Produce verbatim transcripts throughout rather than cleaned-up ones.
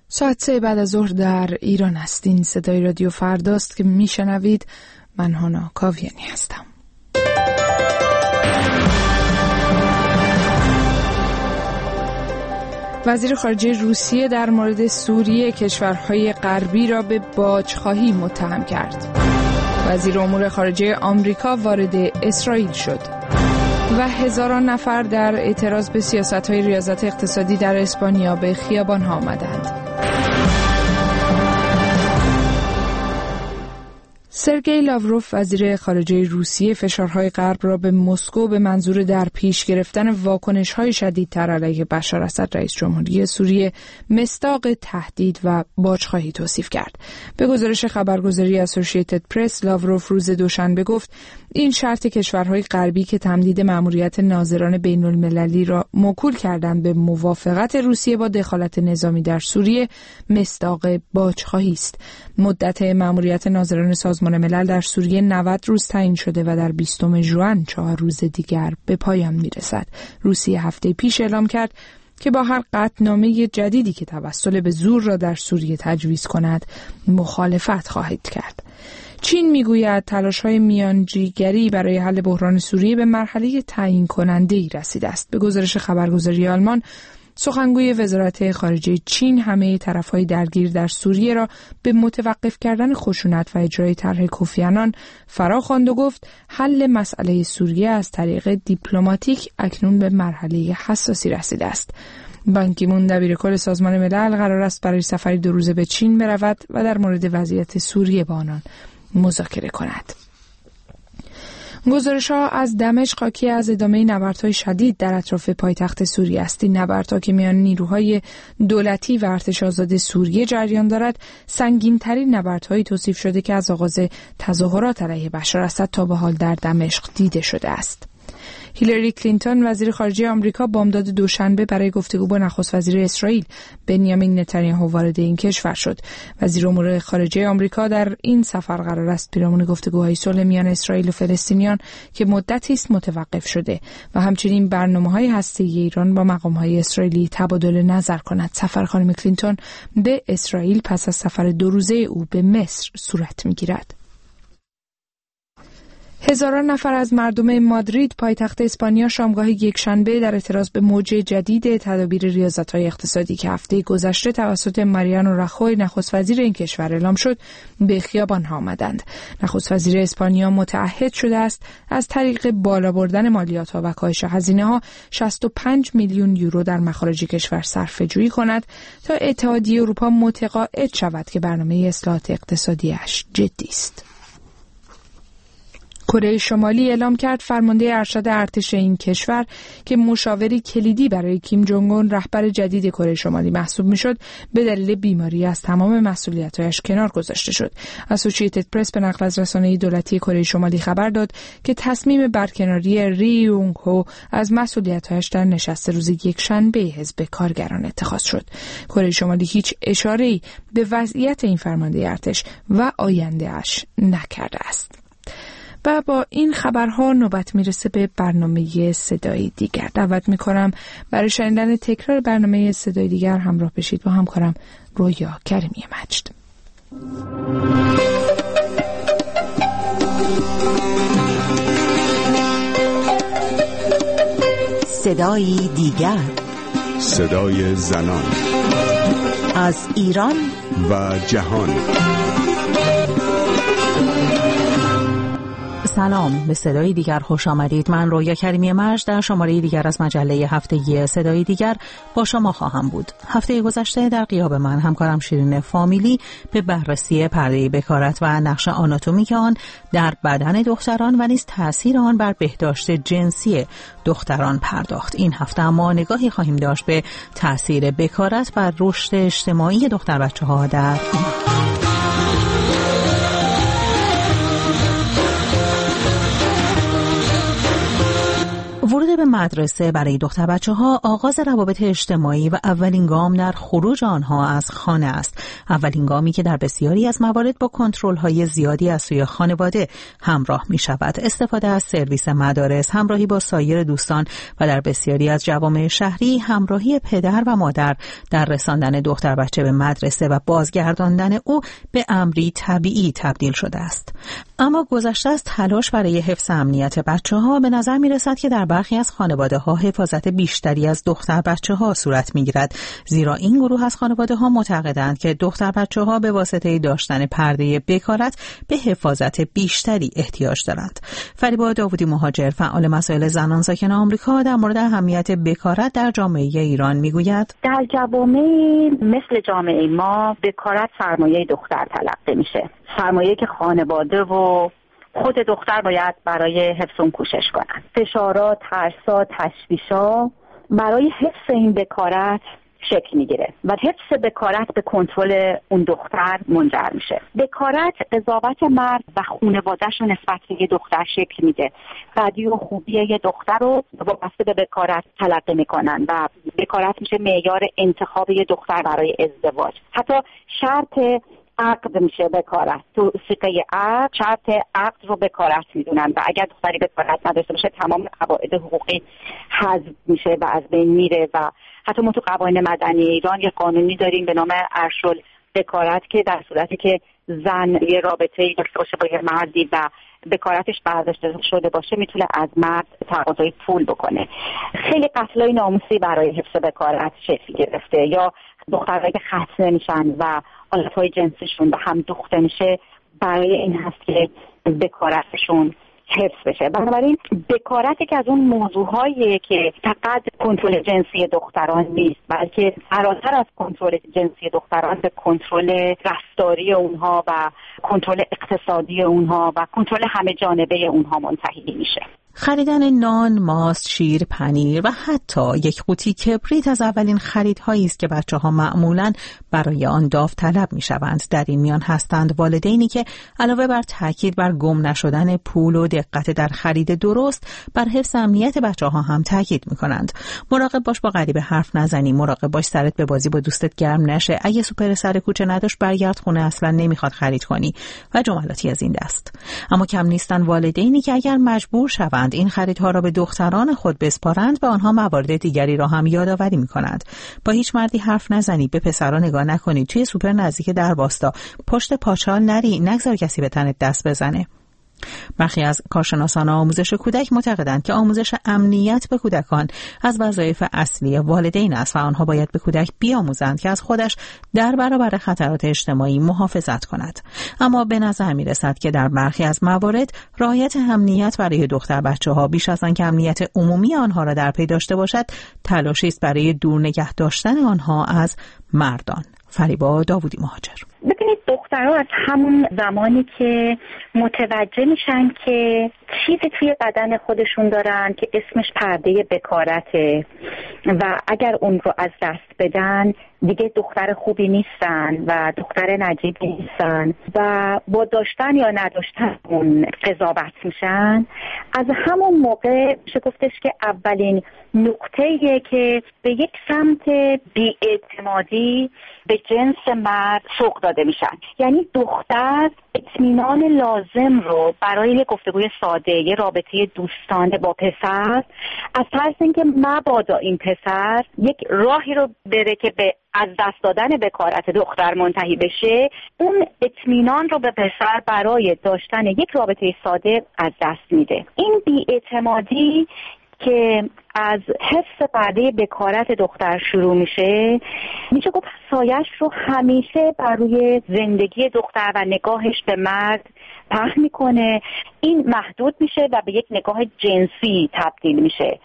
ساعت سه بعد از ظهر در ایران هستین. صدای رادیو فرداست که میشنوید. من هانا کاویانی هستم. وزیر خارجه روسیه در مورد سوریه کشورهای غربی را به باجخواهی متهم کرد. وزیر امور خارجه آمریکا وارد اسرائیل شد و هزاران نفر در اعتراض به سیاست‌های ریاضت اقتصادی در اسپانیا به خیابان‌ها آمدند. سرگئی لاوروف وزیر خارجه روسیه فشارهای غرب را به مسکو به منظور در پیش گرفتن واکنش‌های شدیدتر علیه بشار اسد رئیس جمهوری سوریه مصداق تهدید و باجخواهی توصیف کرد. به گزارش خبرگزاری اسوسییتد پرس، لاوروف روز دوشنبه گفت این شرط کشورهای غربی که تمدید مأموریت ناظران بین‌المللی را موکول کردند به موافقت روسیه با دخالت نظامی در سوریه مصداق باجخواهی است. مدت مأموریت ناظران سازمان ملل در سوریه نود روز تعیین شده و در بیستم ژوئن چهار روز دیگر به پایان میرسد. روسیه هفته پیش اعلام کرد که با هر قطعنامه جدیدی که توسل به زور را در سوریه تجویز کند مخالفت خواهد کرد. چین میگوید تلاش‌های میانجیگری برای حل بحران سوریه به مرحله تعیین کننده‌ای رسیده است. به گزارش خبرگزاری آلمان، سخنگوی وزارت خارجه چین همه طرف‌های درگیر در سوریه را به متوقف کردن خشونت و اجرای طرح کوفی عنان فرا خواند و گفت حل مسئله سوریه از طریق دیپلماتیک اکنون به مرحله حساسی رسیده است. بان کی مون دبیرکل سازمان ملل قرار است برای سفری دو روزه به چین برود و در مورد وضعیت سوریه با آنان مذاکره کند. گزارش‌ها از دمشق حاکی از ادامه نبردهای شدید در اطراف پایتخت سوریه است. این نبردها که میان نیروهای دولتی و ارتش آزاد سوریه جریان دارد، سنگین‌ترین نبردهایی توصیف شده که از آغاز تظاهرات علیه بشار اسد تا به حال در دمشق دیده شده است. هیلاری کلینتون وزیر خارجه آمریکا بامداد دوشنبه برای گفتگو با نخست وزیر اسرائیل بنیامین نتانیاهو وارد این کشور شد. وزیر امور خارجه آمریکا در این سفر قرار است پیرامون گفتگوهای صلح میان اسرائیل و فلسطینیان که مدتی است متوقف شده و همچنین برنامه‌های هسته‌ای ایران با مقام‌های اسرائیلی تبادل نظر کند. سفر خانم کلینتون به اسرائیل پس از سفر دو روزه او به مصر صورت می‌گیرد. هزاران نفر از مردم مادرید پایتخت اسپانیا شامگاه یکشنبه در اعتراض به موج جدید تدابیر ریاضت‌های اقتصادی که هفته گذشته توسط ماریانو راخوی نخست وزیر این کشور اعلام شد به خیابان‌ها آمدند. نخست وزیر اسپانیا متعهد شده است از طریق بالا بردن مالیات‌ها و کاهش هزینه‌ها شصت و پنج میلیون یورو در مخارج کشور صرفه‌جویی کند تا اتحادیه اروپا متقاعد شود که برنامه اصلاحات اقتصادیش جدی است. کره شمالی اعلام کرد فرمانده ارشد ارتش این کشور که مشاوری کلیدی برای کیم جونگ اون رهبر جدید کره شمالی محسوب میشد به دلیل بیماری از تمام مسئولیت‌هایش کنار گذاشته شد. اسوسییتد پرس به نقل از رسانه دولتی کره شمالی خبر داد که تصمیم برکناری ری یونگ هو از مسئولیت‌هایش در نشست روز یکشنبه حزب کارگران اتخاذ شد. کره شمالی هیچ اشاره‌ای به وضعیت این فرمانده ارتش و آینده‌اش نکرده است. و با این خبرها نوبت میرسه به برنامه صدای دیگر. دعوت میکنم برای شنیدن تکرار برنامه صدای دیگر همراه بشید با همکارم رویا کریمی مجد. صدای دیگر، صدای زنان از ایران و جهان. سلام، به صدای دیگر خوش آمدید. من رویا کریمی مجد در شماره دیگر از مجله هفتگی صدای دیگر با شما خواهم بود. هفته گذشته در غیاب من همکارم شیرین فامیلی به بررسی پرده بکارت و نقش آناتومیک آن در بدن دختران و نیز تأثیر آن بر بهداشت جنسی دختران پرداخت. این هفته ما نگاهی خواهیم داشت به تأثیر بکارت بر رشد اجتماعی دختر بچه‌ها در ورود ورود به مدرسه برای دختر بچه ها آغاز روابط اجتماعی و اولین گام در خروج آنها از خانه است. اولین گامی که در بسیاری از موارد با کنترل های زیادی از سوی خانواده همراه می شود. استفاده از سرویس مدارس، همراهی با سایر دوستان و در بسیاری از جوامع شهری همراهی پدر و مادر در رساندن دختر بچه به مدرسه و بازگرداندن او به امری طبیعی تبدیل شده است. اما گذشته از تلاش برای حفظ امنیت بچه ها، به نظر می رسد که در برخی از خانواده ها حفاظت بیشتری از دختر بچه ها صورت می گیرد، زیرا این گروه از خانواده ها معتقدند که دختر بچه ها به واسطه داشتن پرده بکارت به حفاظت بیشتری احتیاج دارند. فریبا داوودی مهاجر، فعال مسائل زنان ساکن آمریکا، در مورد اهمیت بکارت در جامعه ایران می گوید: در جوامع مثل جامعه ما بکارت سرمایه دختر تلقی میشه، سرمایه که خانواده و خود دختر باید برای حفظ اون کوشش کنن. فشارات، ترسات، تشویشا برای حفظ این بکارت شکل میگیره و حفظ بکارت به کنترل اون دختر منجر میشه. بکارت قضاوت مرد و خانواده‌اش رو نسبت به یه دختر شکل میده. بدی و خوبی یه دختر رو وابسته به بکارت تلقی میکنن و بکارت میشه معیار انتخاب یه دختر برای ازدواج. حتی شرط عقد میشه بکارت. تو سیقه عقد شرط عقد رو بکارت میدونن و اگر دختری بکارت نداشته باشه تمام قواعد حقوقی حذف میشه و از بین میره. و حتی ما تو قوانین مدنی ایران یه قانونی داریم به نام ارشل بکارت که در صورتی که زن یه رابطه‌ای داشته باشه با یه مردی و بکارتش برداشته شده باشه میتونه از مرد تقاضای پول بکنه. خیلی قتلای ناموسی برای حفظ بکارت شکل گرفته، یا دخترایی که ختنه میشن و آلتهای جنسیشون به هم دوخته میشه برای این هست که بکارتشون حفظ بشه. بنابراین بکارت که از اون موضوعهاییه که فقط کنترل جنسی دختران نیست، بلکه فراتر از کنترل جنسی دختران به کنترل رفتاری اونها و کنترل اقتصادی اونها و کنترل همه جانبه اونها منتهی میشه. خریدن نان، ماست، شیر، پنیر و حتی یک قوطی کبریت از اولین خریدهایی است که بچه‌ها معمولاً برای آن داوطلب می‌شوند. در این میان هستند والدینی که علاوه بر تاکید بر گم نشدن پول و دقت در خرید درست، بر حفظ امنیت بچه‌ها هم تاکید می‌کنند. مراقب باش با غریبه حرف نزنی، مراقب باش سرت به بازی با دوستت گرم نشه، اگه سوپر سر کوچه نداشت برگرد خونه، اصلاً نمی‌خواد خرید کنی و جملاتی از این دست. اما کم نیستن والدینی که اگر مجبور شوند این خریدها را به دختران خود بسپارند و آنها موارد دیگری را هم یادآوری می‌کنند. با هیچ مردی حرف نزنید، به پسرا نگاه نکنید، توی سوپر نزدیک در واستا، پشت پاچال نری، نگذار کسی به تنت دست بزنه. برخی از کارشناسان آموزش کودک معتقدند که آموزش امنیت به کودکان از وظایف اصلی والدین است و آنها باید به کودک بیاموزند که از خودش در برابر خطرات اجتماعی محافظت کند. اما به نظر می رسد که در برخی از موارد رعایت امنیت برای دختر بچه ها بیش از آن که امنیت عمومی آنها را در پی داشته باشد، تلاشی است برای دور نگه داشتن آنها از مردان. فریبا داوودی مهاجر. ببینید دخترها از همون زمانی که متوجه میشن که چیزی توی بدن خودشون دارن که اسمش پرده بکارته و اگر اون رو از دست بدن دیگه دختر خوبی نیستن و دختر نجیبی نیستن و با داشتن یا نداشتن اون قضاوت میشن، از همون موقع میشه گفتش که اولین نقطه‌ایه که به یک سمت بی‌اعتمادی به جنس مرد سوق داده میشن. یعنی دختر اطمینان لازم رو برای یک گفتگوی ساده، یه رابطه دوستانه با پسر، از ترس اینکه مبادا این پسر یک راهی رو بره که به از دست دادن بکارت دختر منتهی بشه، اون اطمینان رو به پسر برای داشتن یک رابطه ساده از دست میده. این بی‌اعتمادی که از حفظ پرده بکارت دختر شروع میشه، میشه گفت سایش رو همیشه بر روی زندگی دختر و نگاهش به مرد پهن میکنه. این محدود میشه و به یک نگاه جنسی تبدیل میشه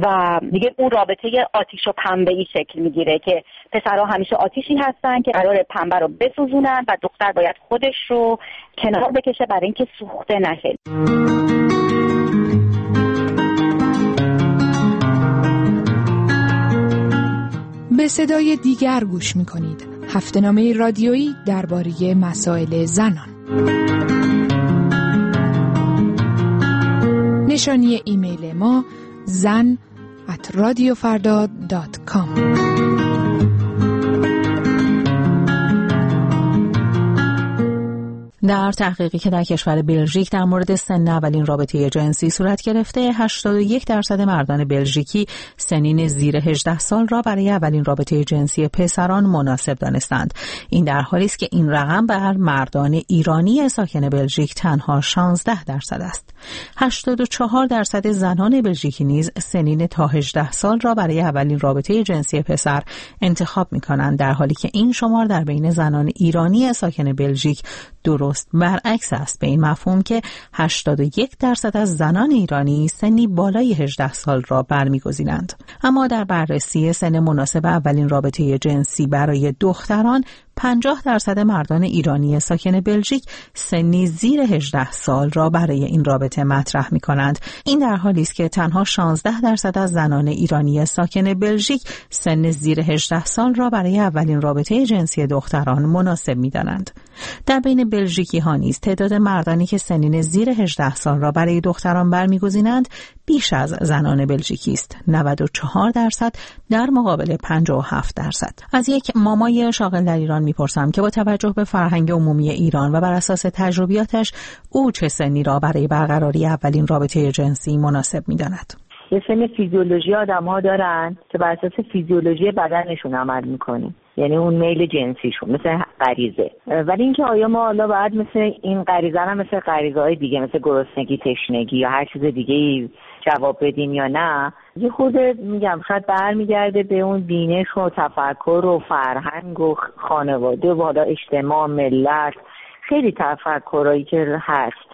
و دیگه اون رابطه آتیش و پنبه‌ای شکل میگیره که پسرها همیشه آتیشی هستن که قرار پنبه رو بسوزونن و دختر باید خودش رو کنار بکشه برای اینکه سوخته نشه. به صدای دیگر گوش می‌کنید. هفته‌نامه رادیویی درباره مسائل زنان. نشانی ایمیل ما زن ات رادیو فردا دات کام. در تحقیقی که در کشور بلژیک در مورد سن اولین رابطه جنسی صورت گرفته، هشتاد و یک درصد مردان بلژیکی سنین زیر هجده سال را برای اولین رابطه جنسی پسران مناسب دانستند. این در حالی است که این رقم بر مردان ایرانی ساکن بلژیک تنها شانزده درصد است. هشتاد و چهار درصد زنان بلژیکی نیز سنین تا هجده سال را برای اولین رابطه جنسی پسر انتخاب می‌کنند، در حالی که این شمار در بین زنان ایرانی ساکن بلژیک درست برعکس است، به این مفهوم که هشتاد و یک درصد از زنان ایرانی سنی بالای هجده سال را برمی‌گزینند. اما در بررسی سن مناسب اولین رابطه جنسی برای دختران، پنجاه درصد مردان ایرانی ساکن بلژیک سنی زیر هجده سال را برای این رابطه مطرح می کنند. این در حالی است که تنها شانزده درصد از زنان ایرانی ساکن بلژیک سن زیر هجده سال را برای اولین رابطه جنسی دختران مناسب می دانند. در بین بلژیکی ها نیز تعداد مردانی که سنین زیر هجده سال را برای دختران برمی‌گزینند بیش از زنان بلژیکی است، نود و چهار درصد در مقابل پنجاه و هفت درصد. از یک مامای شاغل در ایران میپرسم که با توجه به فرهنگ عمومی ایران و بر اساس تجربیاتش او چه سنی را برای برقراری اولین رابطه جنسی مناسب می‌داند. یه سن فیزیولوژی آدم‌ها دارن که بر اساس فیزیولوژی بدنشون عمل می‌کنه، یعنی اون میل جنسیشون مثل غریزه. ولی اینکه آیا ما حالا باید مثل این غریزه هم مثل غریزه‌های دیگه مثل گرسنگی، تشنگی یا هر چیز دیگه‌ای جواب بدیم یا نه، یه خورده میگم شاید برمیگرده به اون بینش و تفکر و فرهنگ و خانواده و حالا اجتماع، ملت، خیلی تفکرایی که هست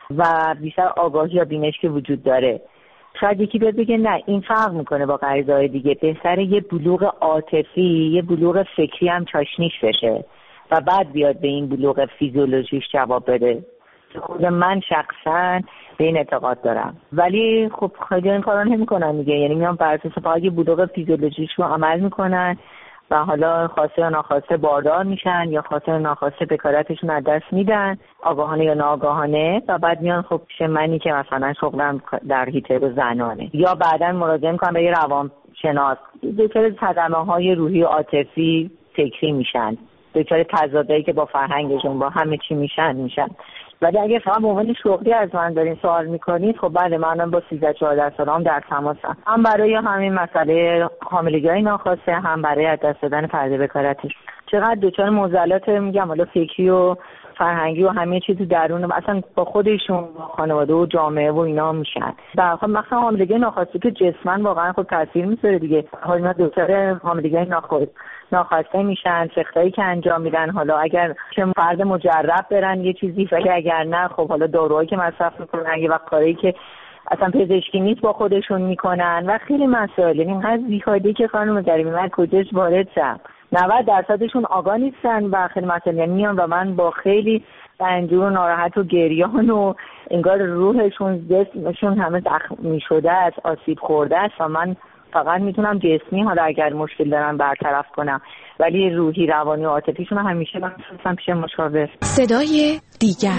و بیشتر آگاهی یا بینش که وجود داره. شاید یکی بیاد بگه نه این فرق میکنه با غریزه‌های دیگه، بهتره یه بلوغ عاطفی، یه بلوغ فکری هم چاشنیش بشه و بعد بیاد به این بلوغ فیزیولوژیش جواب بده. خود من شخصا به این اعتقاد دارم، ولی خب خیلی این کارا نمی‌کنن دیگه، یعنی میان بر اساس فقط یه بلوغ فیزیولوژیش رو عمل میکنن و حالا خواسته یا ناخواسته باردار میشن یا خواسته یا ناخواسته بکارتشون از دست میدن، آگاهانه یا ناآگاهانه، و بعد میان خب پیش منی که مثلا شغلم در حیطه زنانه، یا بعداً مراجعه میکنم به یه روانشناس، دچار صدمه‌های روحی و عاطفی فکری میشن، دچار تضادایی که با فرهنگشون با همه چی میشن میشن. ولی اگه فقط موضوع شغلی از من دارین سوال میکنید، خب بله منم با سیزده چهارده سالم در تماسم، هم برای همین مسئله حاملگی ناخواسته، هم برای از دست دادن پرده بکارتش. چقدر دچار معضلات میگم حالا فکری و فرهنگی و همه چیز درون اصلا با خودشون، خانواده و جامعه و اینا میشن. در واقع مثلا حاملگی ناخواسته که جسمن واقعا خود تاثیر میذاره دیگه. حالا دچار حاملگی ناخواسته ناخواسته میشن، سختایی که انجام میدن، حالا اگر چه فرد مجرب برن یه چیزی، ولی اگر نه خب حالا داروهایی که مصرف میکنن، یه وقت کاری که اصلا پزشکی نیست با خودشون میکنن و خیلی مسائل. یعنی اینقدر بیخودی که خانم کریمی من کجاش وارد شم، نود درصدشون آگاه نیستن و خیلی مسائل، یعنی میان و من با خیلی رنجور و ناراحت و گریان و انگار روحشون جسمشون همه زخمی شده است، آسیب خورده است و من فقط میتونم جسمی حالا اگر مشکل دارن برطرف کنم، ولی روحی، روانی و عاطفیشون همیشه من میتونم پیش مشاور. صدای دیگر،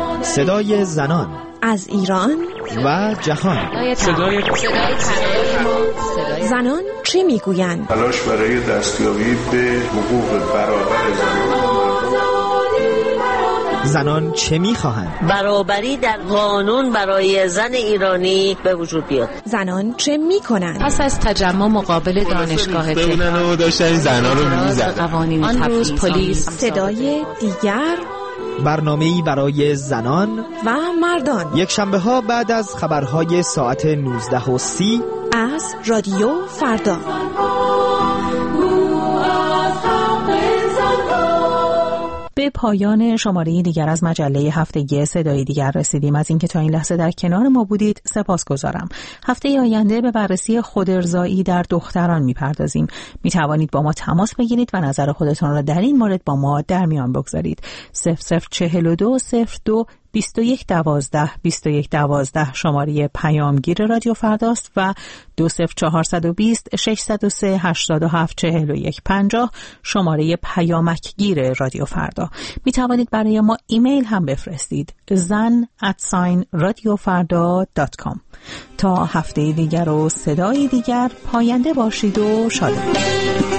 صدای زنان از ایران و جهان. صدای زنان چه میگویند؟ تلاش برای دستیابی به حقوق برابر زنان. زنان چه میخواهند؟ برابری در قانون برای زن ایرانی به وجود بیاد. زنان چه میکنند؟ پس از تجمع مقابل دانشگاه تهران و داشتن زنان رو میزدن. قوانین آن روز پلیس. صدای دیگر، برنامه‌ای برای زنان و مردان، یک شنبه ها بعد از خبرهای ساعت نوزده و سی از رادیو فردا. به پایان شماره دیگر از مجله هفتگی صدای دیگر رسیدیم. از اینکه تا این لحظه در کنار ما بودید سپاسگزارم. هفته آینده به بررسی خودارضایی در دختران میپردازیم. میتوانید با ما تماس بگیرید و نظر خودتان را در این مورد با ما در میان بگذارید. صفر صفر چهل و دو صفر دو بیست و یک دوازده بیست و یک دوازده شماره پیامگیر رادیو فرداست و دو صفر چهارصد و بیست ششصد و سه هشتاد و هفت چهل و یک پنجاه شماره پیامکگیر رادیو فردا. می توانید برای ما ایمیل هم بفرستید زن ات ساین رادیو فردا دات کام. تا هفته دیگر و صدای دیگر پاینده باشید و شاد باشید.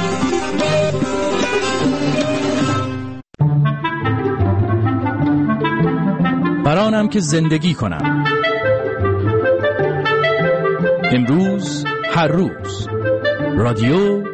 برانم که زندگی کنم، امروز هر روز رادیو